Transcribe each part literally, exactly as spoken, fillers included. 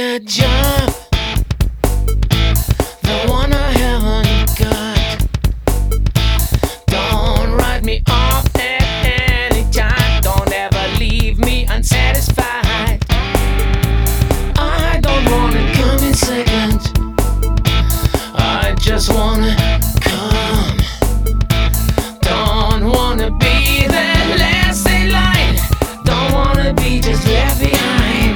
a job, the one I haven't got. Don't write me off at any time. Don't ever leave me unsatisfied. I don't wanna come in second, I just wanna come. Don't wanna be that last in line. Don't wanna be just left behind.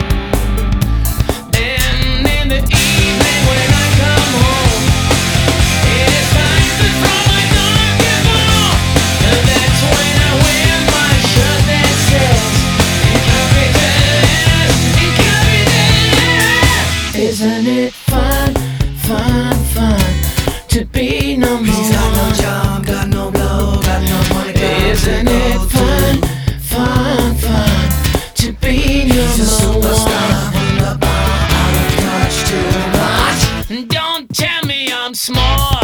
Then in the evening when I come home, it is time to throw my darkest ball. And that's when I wear my shirt that says in capital letters, in capital letters. Isn't it fun, fun, fun to be number one? He's got no job, got no blow, got no money, got Isn't no it fun, fun, fun to be number one? On the bar, out of touch too much. Don't tell me I'm small,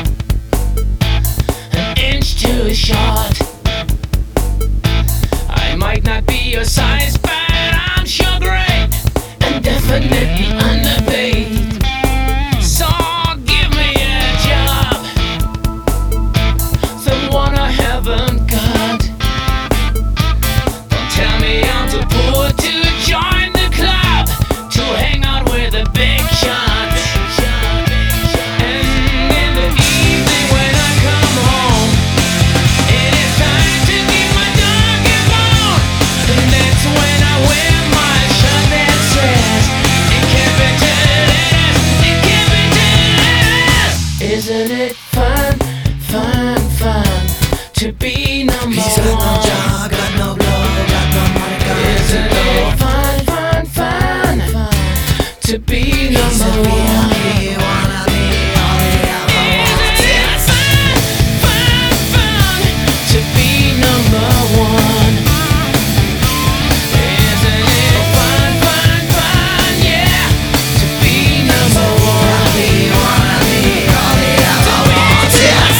an inch too short. I might not be your size, but I'm sure great and definitely underpaid. So give me a job, the one I haven't got. Don't tell me I'm too poor to join the club, to hang out with the big shots. And in the evening when I come home, it is time to keep my darkest bone. And that's when I wear my shirt that says in capital letters, in capital letters. Isn't it fun, fun, fun to be number He's got no one? job, got no blow, got no money, got Isn't no it fun, fun, fun, fun to be He's a number one? reality, wanna be all he ever Isn't wanted. it fun, fun, fun to be number one? Isn't it fun, fun, fun, yeah, to be number one? He wanna be all he ever To wanted. be number one.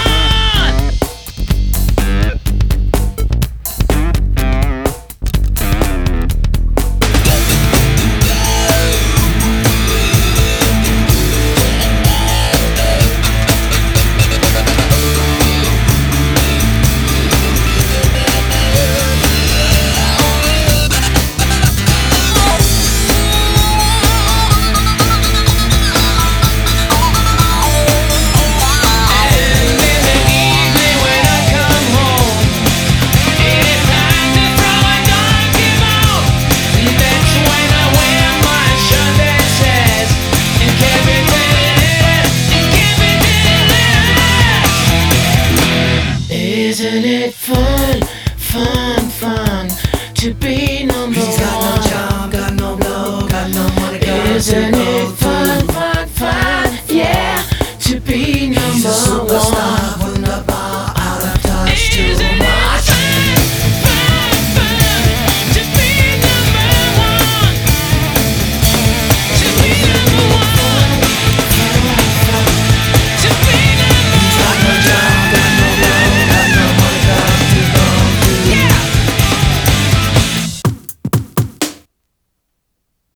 And in the evening when I come home, it is time to throw my darkest bone. And that's when I wear my shirt that says in capital letters, in capital letters. Isn't it fun, fun, fun to be number He's got no one? job, got no blow, got no money, got Isn't no it fun, fun, fun, yeah, to be